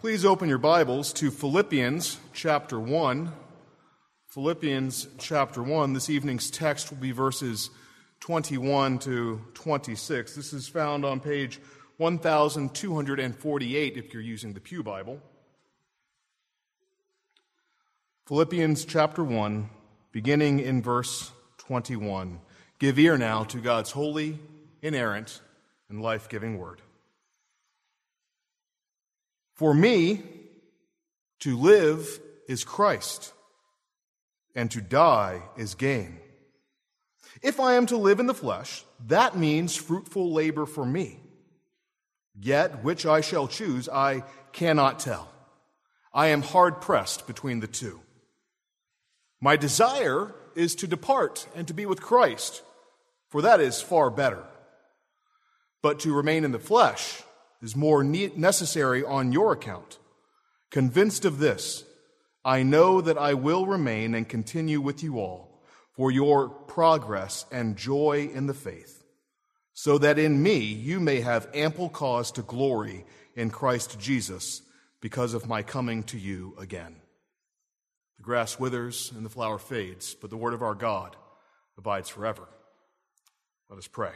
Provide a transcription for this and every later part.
Please open your Bibles to Philippians chapter 1. Philippians chapter 1. This evening's text will be verses 21 to 26. This is found on page 1248 if you're using the Pew Bible. Philippians chapter 1, beginning in verse 21. Give ear now to God's holy, inerrant, and life-giving word. For me, to live is Christ, and to die is gain. If I am to live in the flesh, that means fruitful labor for me. Yet which I shall choose, I cannot tell. I am hard-pressed between the two. My desire is to depart and to be with Christ, for that is far better. But to remain in the flesh is more necessary on your account. Convinced of this, I know that I will remain and continue with you all for your progress and joy in the faith, so that in me you may have ample cause to glory in Christ Jesus because of my coming to you again. The grass withers and the flower fades, but the word of our God abides forever. Let us pray.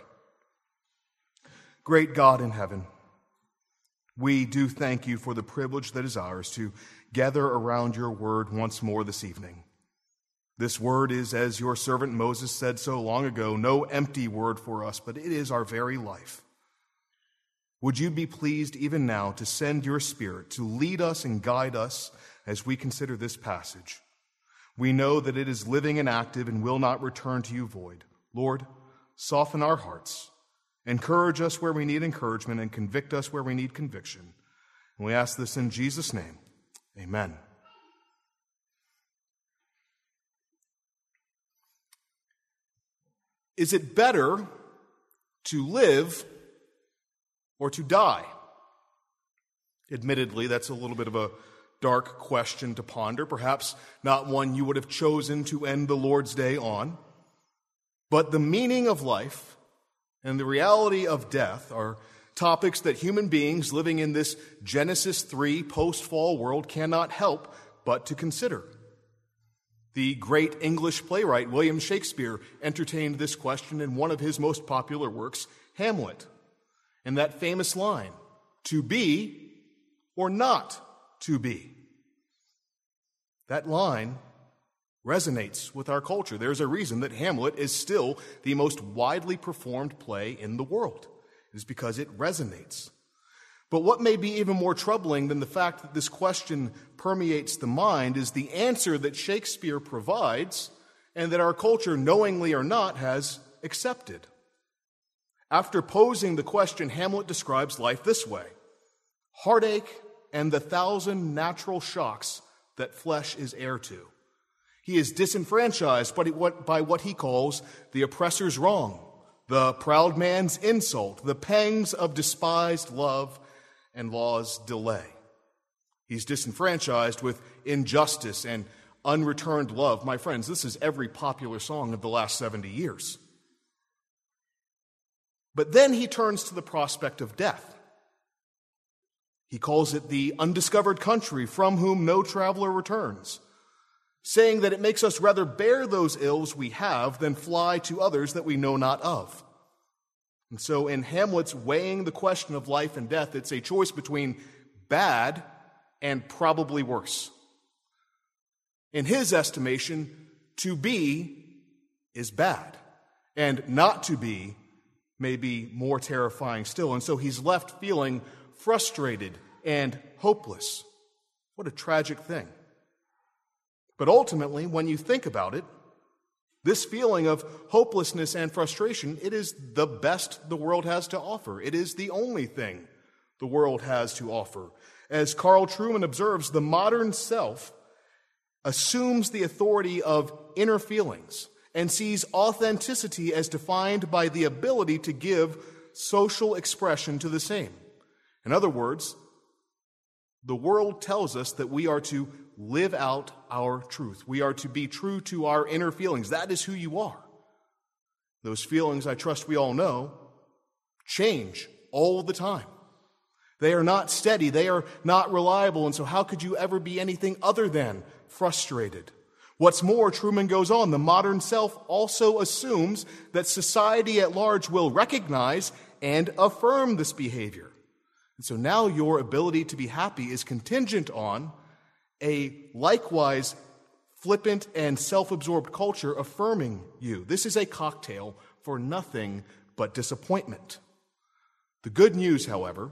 Great God in heaven, we do thank you for the privilege that is ours to gather around your word once more this evening. This word is, as your servant Moses said so long ago, no empty word for us, but it is our very life. Would you be pleased even now to send your Spirit to lead us and guide us as we consider this passage? We know that it is living and active and will not return to you void. Lord, soften our hearts. Encourage us where we need encouragement and convict us where we need conviction. And we ask this in Jesus' name. Amen. Is it better to live or to die? Admittedly, that's a little bit of a dark question to ponder, perhaps not one you would have chosen to end the Lord's Day on. But the meaning of life and the reality of death are topics that human beings living in this Genesis 3 post-fall world cannot help but to consider. The great English playwright William Shakespeare entertained this question in one of his most popular works, Hamlet. And that famous line, to be or not to be. That line resonates with our culture. There's a reason that Hamlet is still the most widely performed play in the world. It is because it resonates. But what may be even more troubling than the fact that this question permeates the mind is the answer that Shakespeare provides and that our culture, knowingly or not, has accepted. After posing the question, Hamlet describes life this way: heartache and the 1,000 natural shocks that flesh is heir to. He is disenfranchised by what he calls the oppressor's wrong, the proud man's insult, the pangs of despised love and law's delay. He's disenfranchised with injustice and unreturned love. My friends, this is every popular song of the last 70 years. But then he turns to the prospect of death. He calls it the undiscovered country from whom no traveler returns, saying that it makes us rather bear those ills we have than fly to others that we know not of. And so in Hamlet's weighing the question of life and death, it's a choice between bad and probably worse. In his estimation, to be is bad, and not to be may be more terrifying still. And so he's left feeling frustrated and hopeless. What a tragic thing. But ultimately, when you think about it, this feeling of hopelessness and frustration, it is the best the world has to offer. It is the only thing the world has to offer. As Carl Trueman observes, the modern self assumes the authority of inner feelings and sees authenticity as defined by the ability to give social expression to the same. In other words, the world tells us that we are to live out our truth. We are to be true to our inner feelings. That is who you are. Those feelings, I trust we all know, change all the time. They are not steady. They are not reliable. And so how could you ever be anything other than frustrated? What's more, Trueman goes on, the modern self also assumes that society at large will recognize and affirm this behavior. And so now your ability to be happy is contingent on a likewise flippant and self-absorbed culture affirming you. This is a cocktail for nothing but disappointment. The good news, however,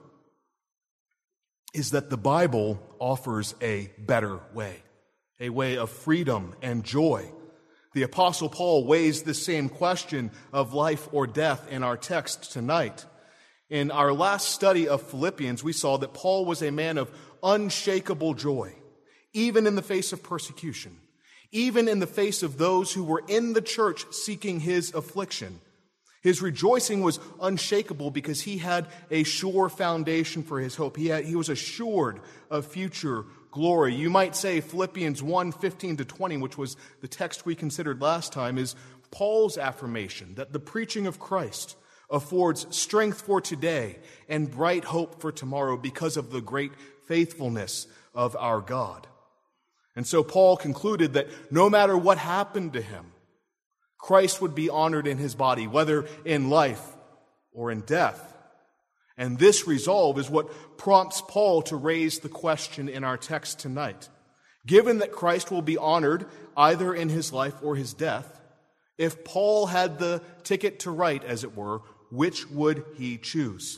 is that the Bible offers a better way, a way of freedom and joy. The Apostle Paul weighs this same question of life or death in our text tonight. In our last study of Philippians, we saw that Paul was a man of unshakable joy, even in the face of persecution, even in the face of those who were in the church seeking his affliction. His rejoicing was unshakable because he had a sure foundation for his hope. He was assured of future glory. You might say Philippians 1:15-20, which was the text we considered last time, is Paul's affirmation that the preaching of Christ affords strength for today and bright hope for tomorrow because of the great faithfulness of our God. And so Paul concluded that no matter what happened to him, Christ would be honored in his body, whether in life or in death. And this resolve is what prompts Paul to raise the question in our text tonight. Given that Christ will be honored either in his life or his death, if Paul had the ticket to write, as it were, which would he choose?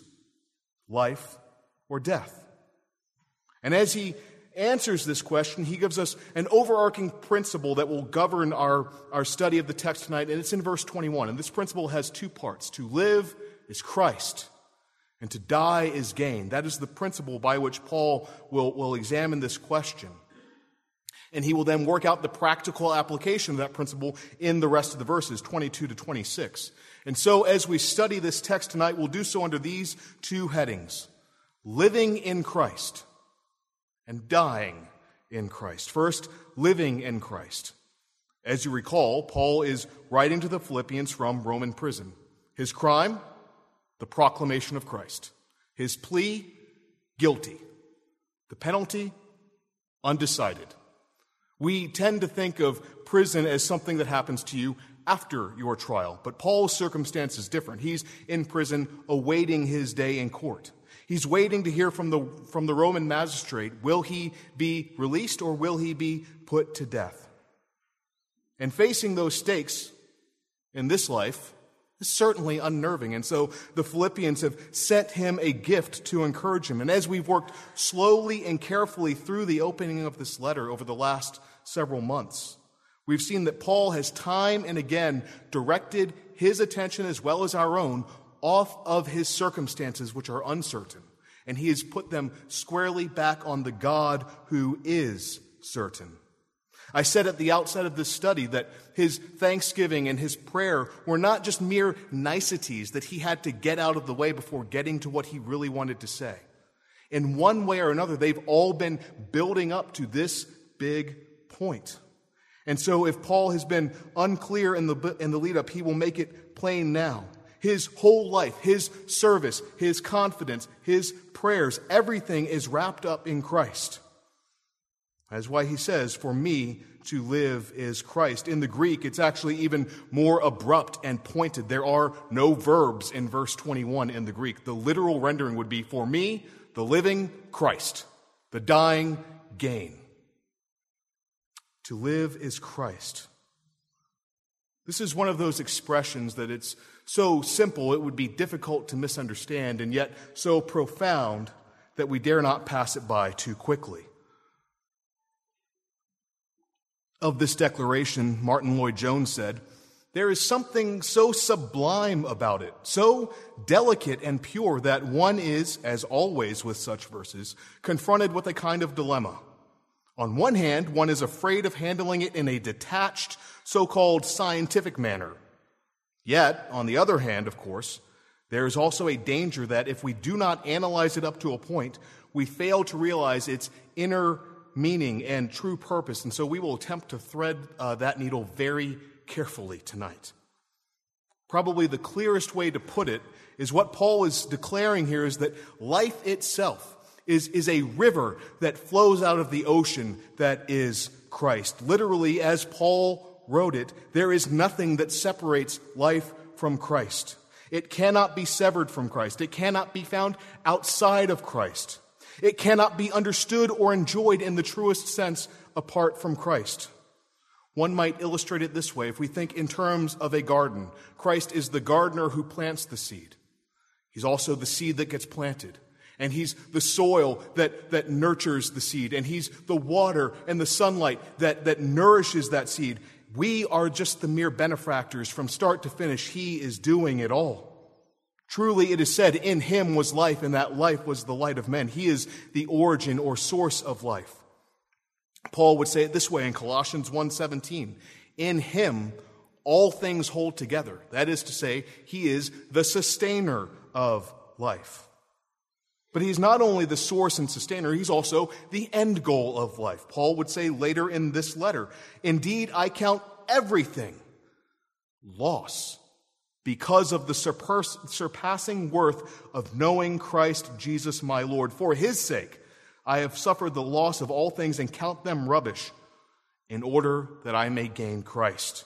Life or death? And as he answers this question, he gives us an overarching principle that will govern our study of the text tonight, and it's in verse 21. And this principle has two parts. To live is Christ, and to die is gain. That is the principle by which Paul will examine this question. And he will then work out the practical application of that principle in the rest of the verses, 22-26. And so as we study this text tonight, we'll do so under these two headings: living in Christ and dying in Christ. First, living in Christ. As you recall, Paul is writing to the Philippians from Roman prison. His crime, the proclamation of Christ. His plea, guilty. The penalty, undecided. We tend to think of prison as something that happens to you after your trial, but Paul's circumstance is different. He's in prison awaiting his day in court. He's waiting to hear from the Roman magistrate, will he be released or will he be put to death? And facing those stakes in this life is certainly unnerving. And so the Philippians have sent him a gift to encourage him. And as we've worked slowly and carefully through the opening of this letter over the last several months, we've seen that Paul has time and again directed his attention as well as our own off of his circumstances, which are uncertain, and he has put them squarely back on the God who is certain. I said at the outset of this study that his thanksgiving and his prayer were not just mere niceties that he had to get out of the way before getting to what he really wanted to say. In one way or another, they've all been building up to this big point. And so if Paul has been unclear in the lead-up, he will make it plain now. His whole life, his service, his confidence, his prayers, everything is wrapped up in Christ. That's why he says, for me to live is Christ. In the Greek, it's actually even more abrupt and pointed. There are no verbs in verse 21 in the Greek. The literal rendering would be, for me, the living, Christ. The dying, gain. To live is Christ. This is one of those expressions that it's so simple it would be difficult to misunderstand, and yet so profound that we dare not pass it by too quickly. Of this declaration, Martin Lloyd-Jones said, there is something so sublime about it, so delicate and pure that one is, as always with such verses, confronted with a kind of dilemma. On one hand, one is afraid of handling it in a detached, so-called scientific manner. Yet, on the other hand, of course, there is also a danger that if we do not analyze it up to a point, we fail to realize its inner meaning and true purpose. And so we will attempt to thread that needle very carefully tonight. Probably the clearest way to put it is what Paul is declaring here is that life itself is a river that flows out of the ocean that is Christ. Literally, as Paul wrote it, there is nothing that separates life from Christ. It cannot be severed from Christ. It cannot be found outside of Christ. It cannot be understood or enjoyed in the truest sense apart from Christ. One might illustrate it this way. If we think in terms of a garden, Christ is the gardener who plants the seed. He's also the seed that gets planted. And he's the soil that nurtures the seed. And he's the water and the sunlight that nourishes that seed. We are just the mere benefactors from start to finish. He is doing it all. Truly it is said, in him was life, and that life was the light of men. He is the origin or source of life. Paul would say it this way in Colossians 1:17. In him all things hold together. That is to say, he is the sustainer of life. But he's not only the source and sustainer, he's also the end goal of life. Paul would say later in this letter, indeed, I count everything loss because of the surpassing worth of knowing Christ Jesus my Lord. For his sake, I have suffered the loss of all things and count them rubbish in order that I may gain Christ.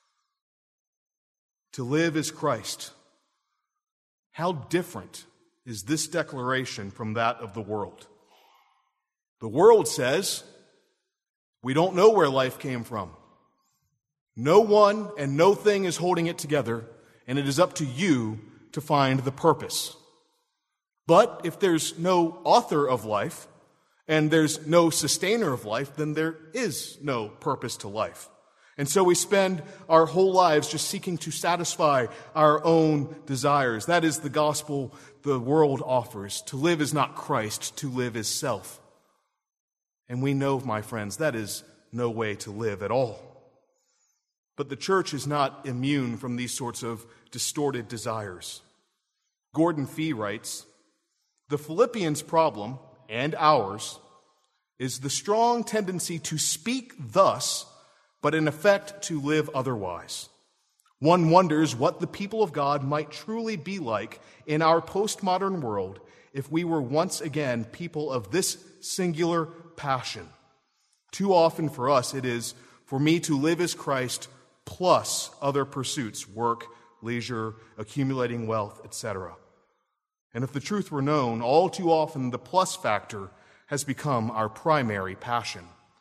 To live is Christ. How different is this declaration from that of the world? The world says, we don't know where life came from. No one and no thing is holding it together, and it is up to you to find the purpose. But if there's no author of life, and there's no sustainer of life, then there is no purpose to life. And so we spend our whole lives just seeking to satisfy our own desires. That is the gospel the world offers. To live is not Christ, to live is self. And we know, my friends, that is no way to live at all. But the church is not immune from these sorts of distorted desires. Gordon Fee writes, the Philippians' problem, and ours, is the strong tendency to speak thus, but in effect to live otherwise. One wonders what the people of God might truly be like in our postmodern world if we were once again people of this singular passion. Too often for us it is, for me to live as Christ plus other pursuits, work, leisure, accumulating wealth, etc. And if the truth were known, all too often the plus factor has become our primary passion.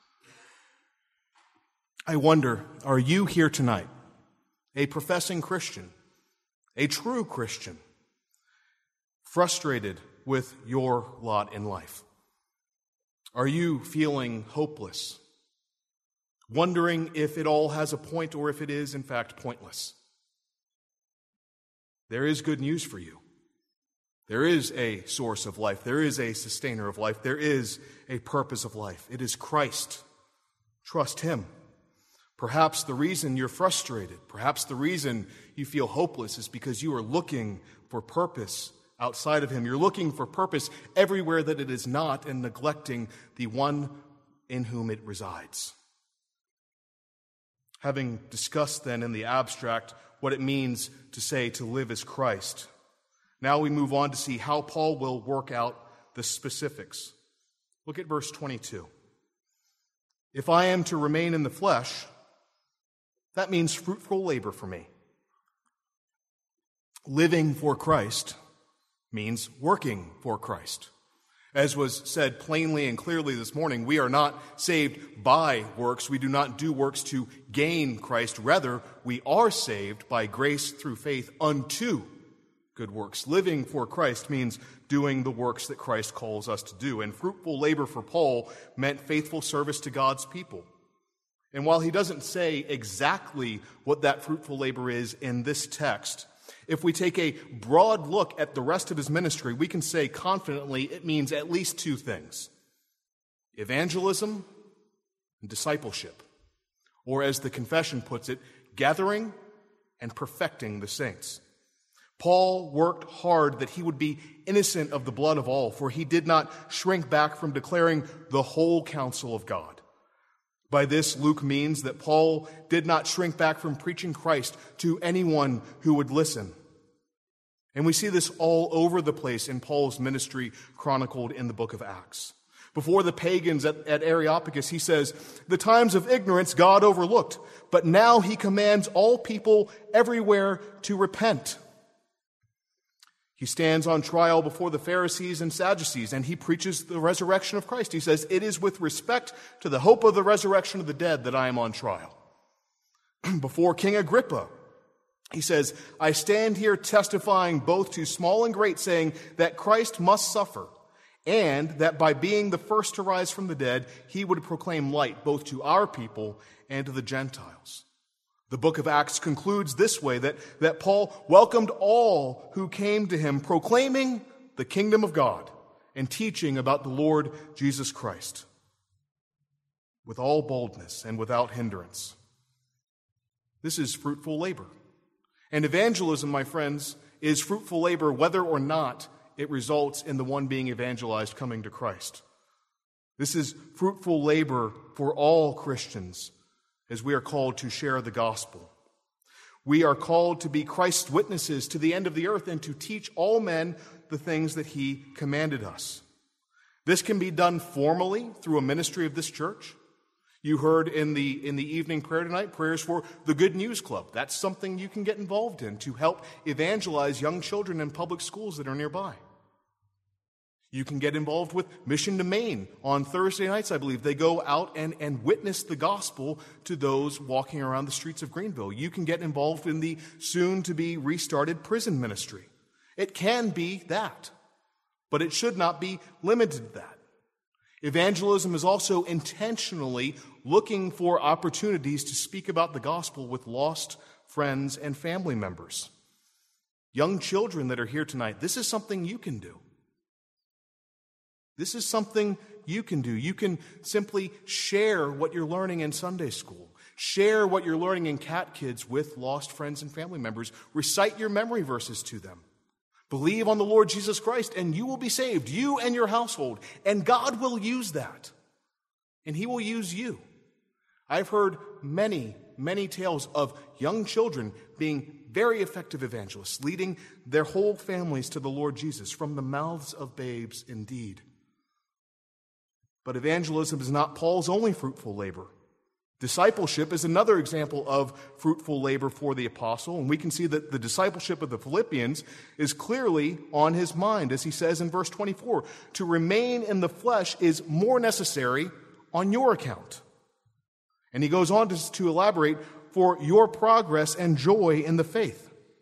I wonder, are you here tonight, a professing Christian, a true Christian, frustrated with your lot in life? Are you feeling hopeless, wondering if it all has a point or if it is, in fact, pointless? There is good news for you. There is a source of life. There is a sustainer of life. There is a purpose of life. It is Christ. Trust him. Perhaps the reason you're frustrated, perhaps the reason you feel hopeless is because you are looking for purpose outside of him. You're looking for purpose everywhere that it is not and neglecting the one in whom it resides. Having discussed then in the abstract what it means to say to live as Christ, now we move on to see how Paul will work out the specifics. Look at verse 22. If I am to remain in the flesh, that means fruitful labor for me. Living for Christ means working for Christ. As was said plainly and clearly this morning, we are not saved by works. We do not do works to gain Christ. Rather, we are saved by grace through faith unto good works. Living for Christ means doing the works that Christ calls us to do. And fruitful labor for Paul meant faithful service to God's people. And while he doesn't say exactly what that fruitful labor is in this text, if we take a broad look at the rest of his ministry, we can say confidently it means at least two things: evangelism and discipleship. Or as the confession puts it, gathering and perfecting the saints. Paul worked hard that he would be innocent of the blood of all, for he did not shrink back from declaring the whole counsel of God. By this, Luke means that Paul did not shrink back from preaching Christ to anyone who would listen. And we see this all over the place in Paul's ministry chronicled in the book of Acts. Before the pagans at Areopagus, he says, "The times of ignorance God overlooked, but now he commands all people everywhere to repent." He stands on trial before the Pharisees and Sadducees, and he preaches the resurrection of Christ. He says, "It is with respect to the hope of the resurrection of the dead that I am on trial." Before King Agrippa, he says, "I stand here testifying both to small and great, saying that Christ must suffer, and that by being the first to rise from the dead, he would proclaim light both to our people and to the Gentiles." The book of Acts concludes this way, that Paul welcomed all who came to him, proclaiming the kingdom of God and teaching about the Lord Jesus Christ with all boldness and without hindrance. This is fruitful labor. And evangelism, my friends, is fruitful labor whether or not it results in the one being evangelized coming to Christ. This is fruitful labor for all Christians, as we are called to share the gospel. We are called to be Christ's witnesses to the end of the earth and to teach all men the things that he commanded us. This can be done formally through a ministry of this church. You heard in the evening prayer tonight, prayers for the Good News Club. That's something you can get involved in to help evangelize young children in public schools that are nearby. You can get involved with Mission to Maine. On Thursday nights, I believe, they go out and witness the gospel to those walking around the streets of Greenville. You can get involved in the soon-to-be restarted prison ministry. It can be that, but it should not be limited to that. Evangelism is also intentionally looking for opportunities to speak about the gospel with lost friends and family members. Young children that are here tonight, this is something you can do. This is something you can do. You can simply share what you're learning in Sunday school. Share what you're learning in Cat Kids with lost friends and family members. Recite your memory verses to them. Believe on the Lord Jesus Christ and you will be saved, you and your household. And God will use that. And he will use you. I've heard many, many tales of young children being very effective evangelists, leading their whole families to the Lord Jesus from the mouths of babes indeed. But evangelism is not Paul's only fruitful labor. Discipleship is another example of fruitful labor for the apostle, and we can see that the discipleship of the Philippians is clearly on his mind, as he says in verse 24, "To remain in the flesh is more necessary on your account." And he goes on to elaborate, "For your progress and joy in the faith."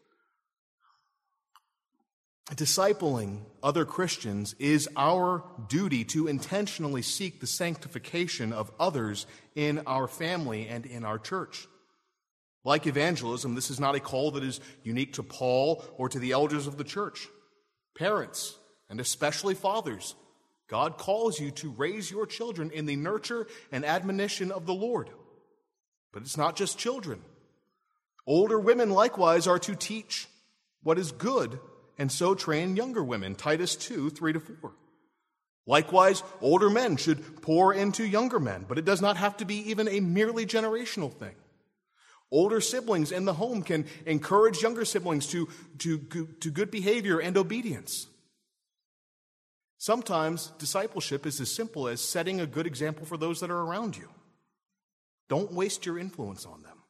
Discipling other Christians is our duty to intentionally seek the sanctification of others in our family and in our church. Like evangelism, this is not a call that is unique to Paul or to the elders of the church. Parents, and especially fathers, God calls you to raise your children in the nurture and admonition of the Lord. But it's not just children. Older women likewise are to teach what is good, and so train younger women, Titus 2, 3-4. Likewise, older men should pour into younger men, but it does not have to be even a merely generational thing. Older siblings in the home can encourage younger siblings to good behavior and obedience. Sometimes discipleship is as simple as setting a good example for those that are around you. Don't waste your influence on them.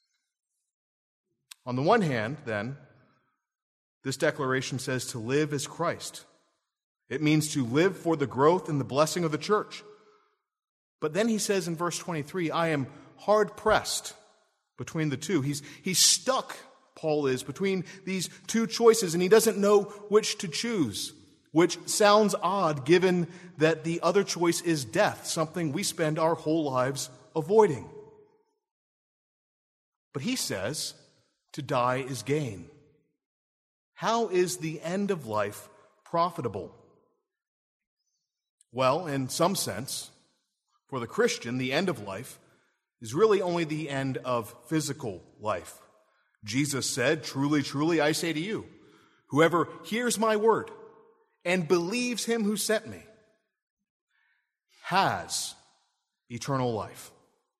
On the one hand, then, this declaration says to live as Christ. It means to live for the growth and the blessing of the church. But then he says in verse 23, "I am hard-pressed between the two." He's stuck, Paul is, between these two choices, and he doesn't know which to choose, which sounds odd given that the other choice is death, something we spend our whole lives avoiding. But he says to die is gain. How is the end of life profitable? Well, in some sense, for the Christian, the end of life is really only the end of physical life. Jesus said, "Truly, truly, I say to you, whoever hears my word and believes him who sent me has eternal life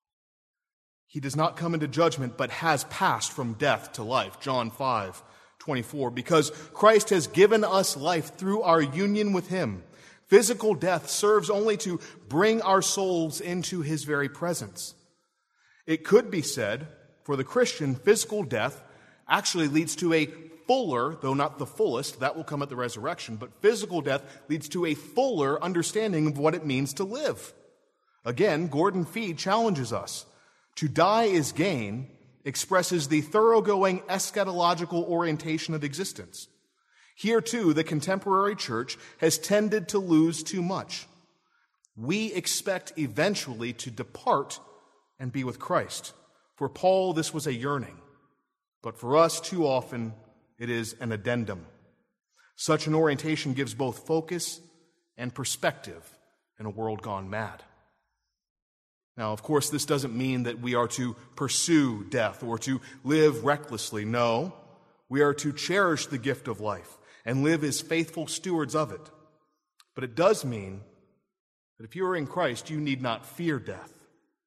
he does not come into judgment, but has passed from death to life. John 5:24. Because Christ has given us life through our union with him, physical death serves only to bring our souls into his very presence. It could be said, for the Christian, physical death actually leads to a fuller, though not the fullest, that will come at the resurrection, but physical death leads to a fuller understanding of what it means to live. Again, Gordon Fee challenges us. To die is gain expresses the thoroughgoing eschatological orientation of existence. Here, too, the contemporary church has tended to lose too much. We expect eventually to depart and be with Christ. For Paul, this was a yearning. But for us, too often, it is an addendum. Such an orientation gives both focus and perspective in a world gone mad. Now, of course, this doesn't mean that we are to pursue death or to live recklessly. No, we are to cherish the gift of life and live as faithful stewards of it. But it does mean that if you are in Christ, you need not fear death,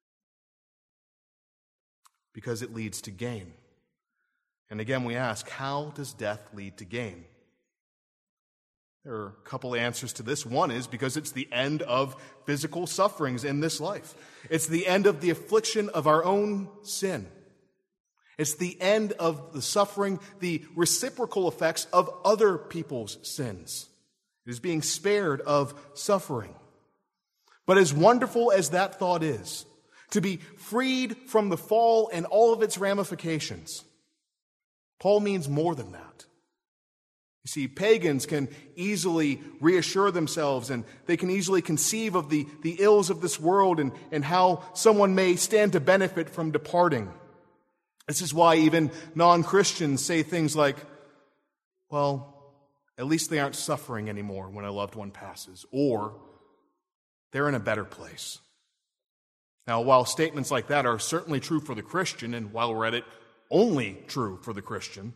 because it leads to gain. And again, we ask, how does death lead to gain? There are a couple answers to this. One is because it's the end of physical sufferings in this life. It's the end of the affliction of our own sin. It's the end of the suffering, the reciprocal effects of other people's sins. It is being spared of suffering. But as wonderful as that thought is, to be freed from the fall and all of its ramifications, Paul means more than that. You see, pagans can easily reassure themselves, and they can easily conceive of the ills of this world and how someone may stand to benefit from departing. This is why even non-Christians say things like, well, at least they aren't suffering anymore when a loved one passes, or they're in a better place. Now, while statements like that are certainly true for the Christian, and while we're at it, only true for the Christian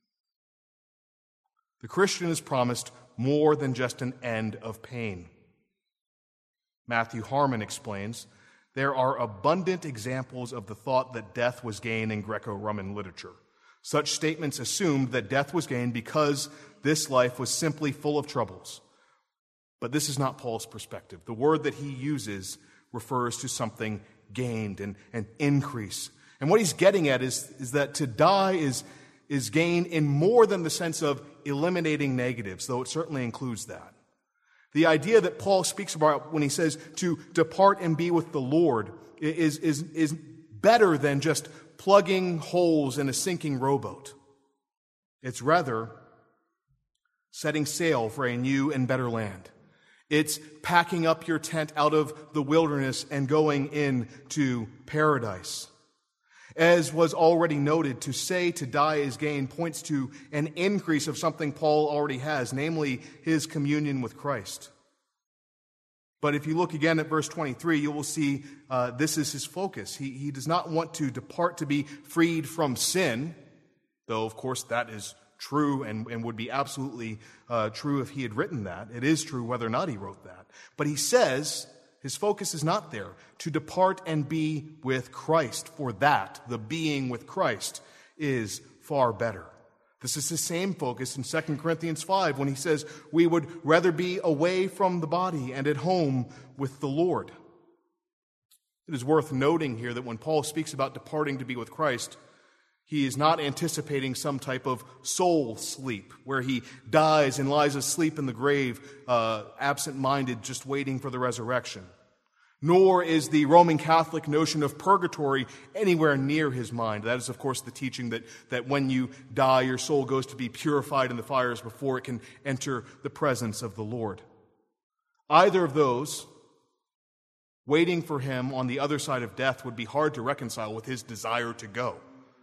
is promised more than just an end of pain. Matthew Harmon explains, there are abundant examples of the thought that death was gain in Greco-Roman literature. Such statements assumed that death was gain because this life was simply full of troubles. But this is not Paul's perspective. The word that he uses refers to something gained and an increase. And what he's getting at is that to die is gain in more than the sense of eliminating negatives, though it certainly includes that. The idea that Paul speaks about when he says to depart and be with the Lord is better than just plugging holes in a sinking rowboat. It's rather setting sail for a new and better land. It's packing up your tent out of the wilderness and going into paradise. As was already noted, to say to die is gain points to an increase of something Paul already has, namely his communion with Christ. But if you look again at verse 23, you will see this is his focus. He does not want to depart to be freed from sin, though of course that is true and would be absolutely true if he had written that. It is true whether or not he wrote that. But he says his focus is not there. To depart and be with Christ. For that, the being with Christ, is far better. This is the same focus in 2 Corinthians 5 when he says we would rather be away from the body and at home with the Lord. It is worth noting here that when Paul speaks about departing to be with Christ, he is not anticipating some type of soul sleep where he dies and lies asleep in the grave, absent-minded, just waiting for the resurrection. Nor is the Roman Catholic notion of purgatory anywhere near his mind. That is, of course, the teaching that when you die, your soul goes to be purified in the fires before it can enter the presence of the Lord. Either of those, waiting for him on the other side of death, would be hard to reconcile with his desire to go.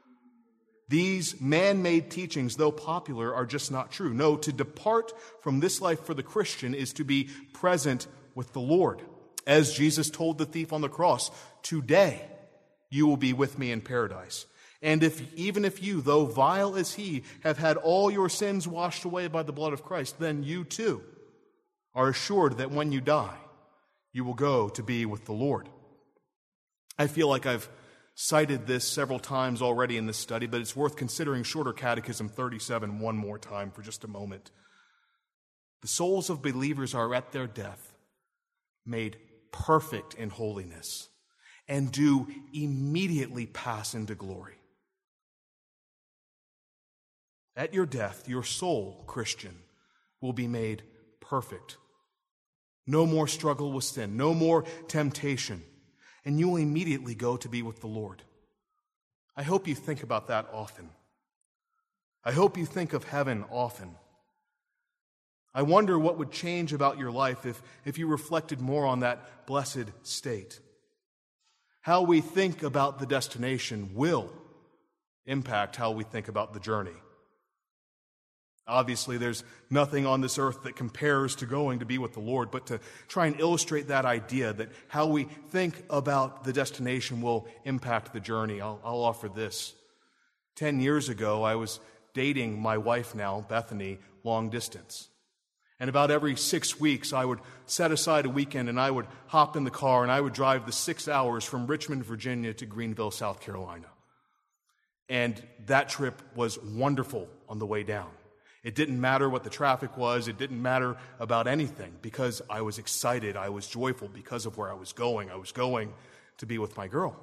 These man-made teachings, though popular, are just not true. No, to depart from this life for the Christian is to be present with the Lord. As Jesus told the thief on the cross, today you will be with me in paradise. And even if you, though vile as he, have had all your sins washed away by the blood of Christ, then you too are assured that when you die, you will go to be with the Lord. I feel like I've cited this several times already in this study, but it's worth considering Shorter Catechism 37 one more time for just a moment. The souls of believers are at their death made perfect in holiness and do immediately pass into glory. At your death, your soul, Christian, will be made perfect. No more struggle with sin, no more temptation, and you will immediately go to be with the Lord. I hope you think about that often. I hope you think of heaven often. I wonder what would change about your life if you reflected more on that blessed state. How we think about the destination will impact how we think about the journey. Obviously, there's nothing on this earth that compares to going to be with the Lord, but to try and illustrate that idea that how we think about the destination will impact the journey, I'll offer this. 10 years ago, I was dating my wife now, Bethany, long distance. And about every 6 weeks, I would set aside a weekend and I would hop in the car and I would drive the 6 hours from Richmond, Virginia to Greenville, South Carolina. And that trip was wonderful on the way down. It didn't matter what the traffic was. It didn't matter about anything because I was excited. I was joyful because of where I was going. I was going to be with my girl.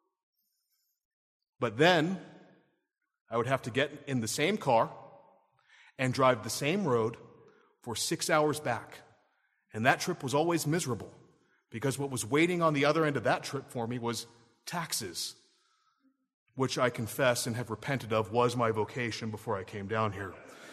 But then I would have to get in the same car and drive the same road for 6 hours back. And that trip was always miserable because what was waiting on the other end of that trip for me was taxes, which I confess and have repented of was my vocation before I came down here.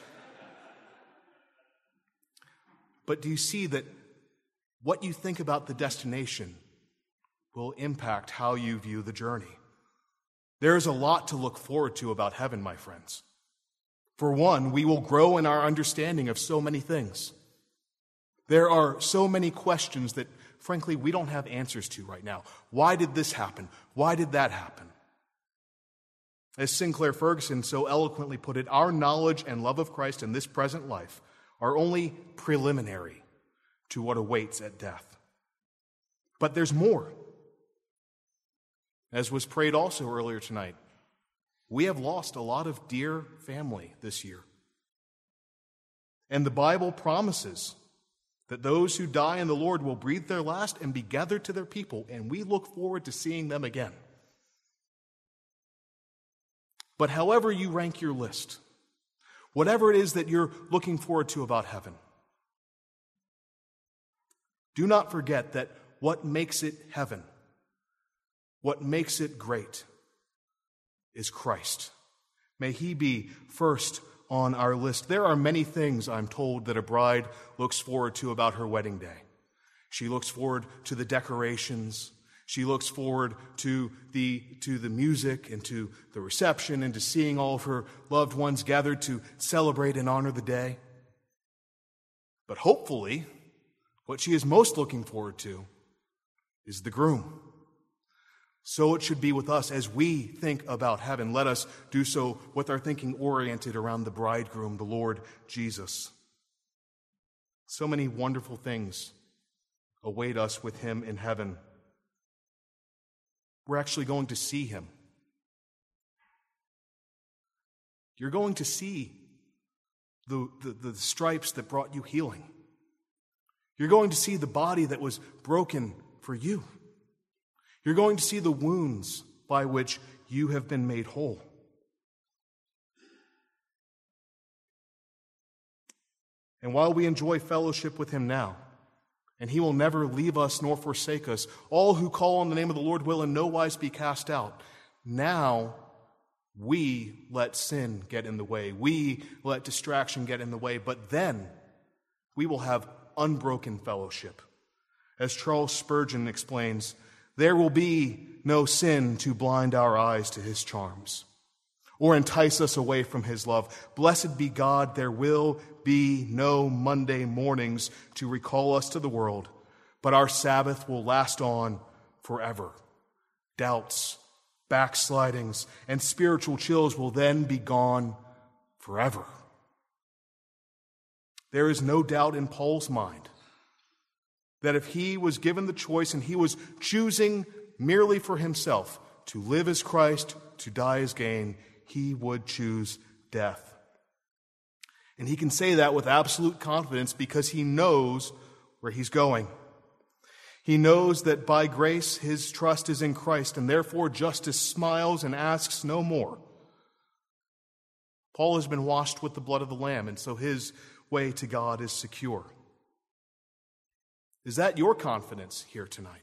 But do you see that what you think about the destination will impact how you view the journey? There is a lot to look forward to about heaven, my friends. For one, we will grow in our understanding of so many things. There are so many questions that, frankly, we don't have answers to right now. Why did this happen? Why did that happen? As Sinclair Ferguson so eloquently put it, our knowledge and love of Christ in this present life are only preliminary to what awaits at death. But there's more. As was prayed also earlier tonight, we have lost a lot of dear family this year. And the Bible promises that those who die in the Lord will breathe their last and be gathered to their people, and we look forward to seeing them again. But however you rank your list, whatever it is that you're looking forward to about heaven, do not forget that what makes it heaven, what makes it great, is Christ. May He be first on our list. There are many things, I'm told, that a bride looks forward to about her wedding day. She looks forward to the decorations. She looks forward to the music and to the reception and to seeing all of her loved ones gathered to celebrate and honor the day. But hopefully, what she is most looking forward to is the groom. So it should be with us as we think about heaven. Let us do so with our thinking oriented around the bridegroom, the Lord Jesus. So many wonderful things await us with Him in heaven. We're actually going to see Him. You're going to see the stripes that brought you healing. You're going to see the body that was broken for you. You're going to see the wounds by which you have been made whole. And while we enjoy fellowship with Him now, and He will never leave us nor forsake us, all who call on the name of the Lord will in no wise be cast out. Now we let sin get in the way. We let distraction get in the way. But then we will have unbroken fellowship. As Charles Spurgeon explains, there will be no sin to blind our eyes to His charms or entice us away from His love. Blessed be God, there will be no Monday mornings to recall us to the world, but our Sabbath will last on forever. Doubts, backslidings, and spiritual chills will then be gone forever. There is no doubt in Paul's mind that if he was given the choice and he was choosing merely for himself to live as Christ, to die as gain, he would choose death. And he can say that with absolute confidence because he knows where he's going. He knows that by grace his trust is in Christ, and therefore justice smiles and asks no more. Paul has been washed with the blood of the Lamb, and so his way to God is secure. Is that your confidence here tonight?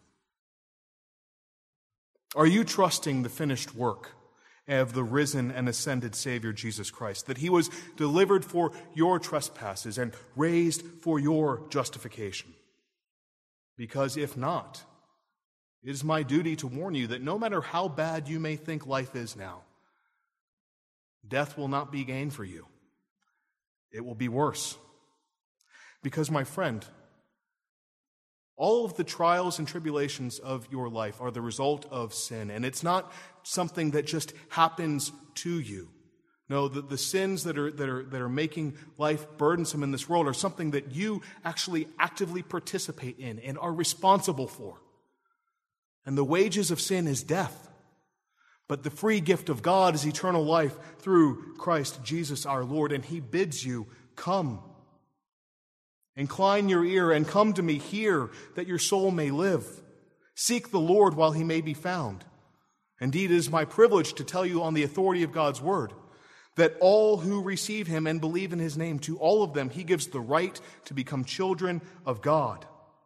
Are you trusting the finished work of the risen and ascended Savior Jesus Christ, that he was delivered for your trespasses and raised for your justification? Because if not, it is my duty to warn you that no matter how bad you may think life is now, death will not be gain for you. It will be worse. Because, my friend, all of the trials and tribulations of your life are the result of sin, and it's not something that just happens to you. No, the sins that are making life burdensome in this world are something that you actually actively participate in and are responsible for. And the wages of sin is death. But the free gift of God is eternal life through Christ Jesus our Lord, and he bids you, come. Incline your ear and come to me, hear that your soul may live. Seek the Lord while he may be found. Indeed, it is my privilege to tell you on the authority of God's word that all who receive him and believe in his name, to all of them he gives the right to become children of God.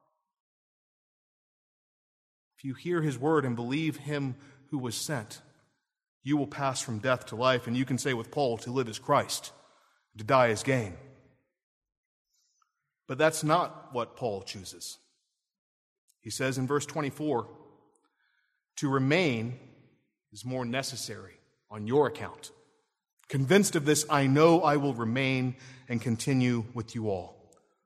If you hear his word and believe him who was sent, you will pass from death to life, and you can say with Paul, to live as Christ, to die as gain. But that's not what Paul chooses. He says in verse 24, to remain is more necessary on your account. Convinced of this, I know I will remain and continue with you all.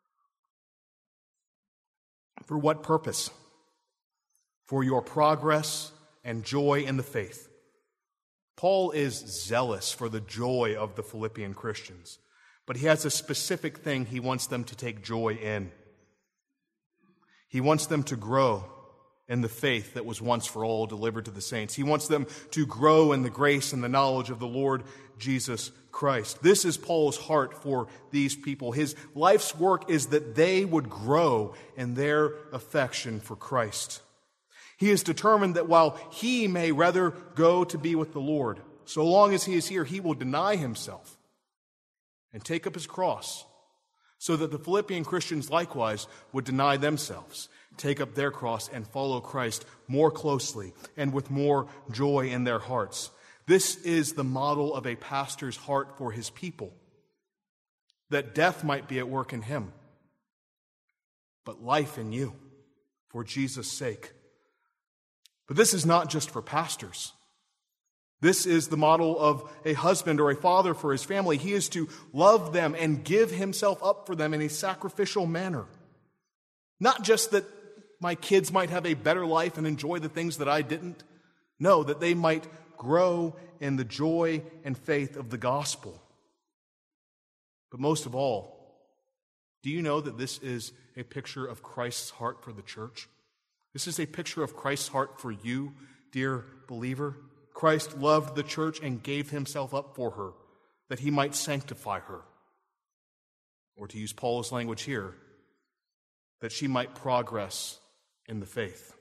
For what purpose? For your progress and joy in the faith. Paul is zealous for the joy of the Philippian Christians, but he has a specific thing he wants them to take joy in. He wants them to grow in the faith that was once for all delivered to the saints. He wants them to grow in the grace and the knowledge of the Lord Jesus Christ. This is Paul's heart for these people. His life's work is that they would grow in their affection for Christ. He is determined that while he may rather go to be with the Lord, so long as he is here, he will deny himself and take up his cross, so that the Philippian Christians likewise would deny themselves, take up their cross, and follow Christ more closely and with more joy in their hearts. This is the model of a pastor's heart for his people, that death might be at work in him, but life in you for Jesus' sake. But this is not just for pastors. This is the model of a husband or a father for his family. He is to love them and give himself up for them in a sacrificial manner. Not just that my kids might have a better life and enjoy the things that I didn't. No, that they might grow in the joy and faith of the gospel. But most of all, do you know that this is a picture of Christ's heart for the church? This is a picture of Christ's heart for you, dear believer. Christ loved the church and gave himself up for her, that he might sanctify her. Or to use Paul's language here, that she might progress in the faith.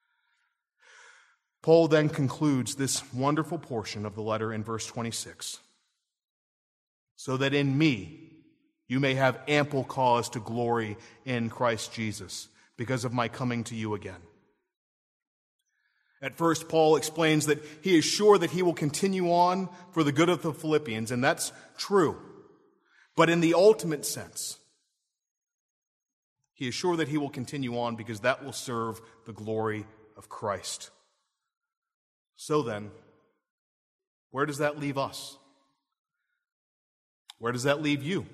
Paul then concludes this wonderful portion of the letter in verse 26. So that in me you may have ample cause to glory in Christ Jesus, because of my coming to you again. At first, Paul explains that he is sure that he will continue on for the good of the Philippians, and that's true. But in the ultimate sense, he is sure that he will continue on because that will serve the glory of Christ. So then, where does that leave us? Where does that leave you?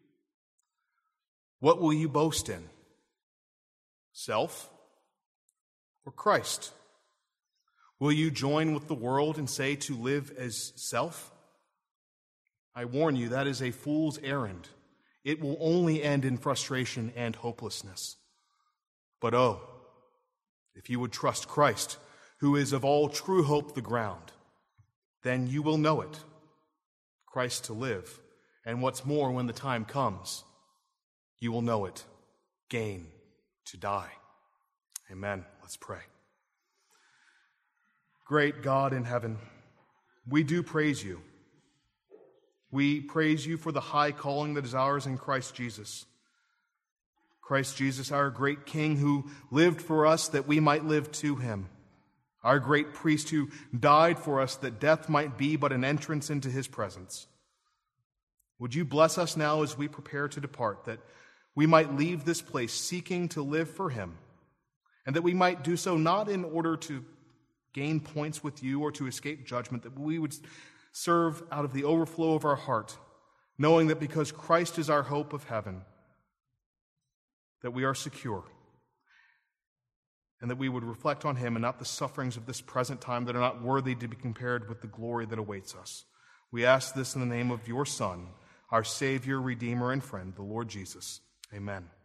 What will you boast in? Self or Christ? Will you join with the world and say to live as self? I warn you, that is a fool's errand. It will only end in frustration and hopelessness. But oh, if you would trust Christ, who is of all true hope the ground, then you will know it, Christ to live, and what's more, when the time comes, you will know it, gain to die. Amen. Let's pray. Great God in heaven, we do praise you. We praise you for the high calling that is ours in Christ Jesus. Christ Jesus, our great King, who lived for us that we might live to him. Our great priest who died for us that death might be but an entrance into his presence. Would you bless us now as we prepare to depart, that we might leave this place seeking to live for him, and that we might do so not in order to gain points with you or to escape judgment, that we would serve out of the overflow of our heart, knowing that because Christ is our hope of heaven, that we are secure, and that we would reflect on him and not the sufferings of this present time that are not worthy to be compared with the glory that awaits us. We ask this in the name of your Son, our Savior, Redeemer, and friend, the Lord Jesus. Amen.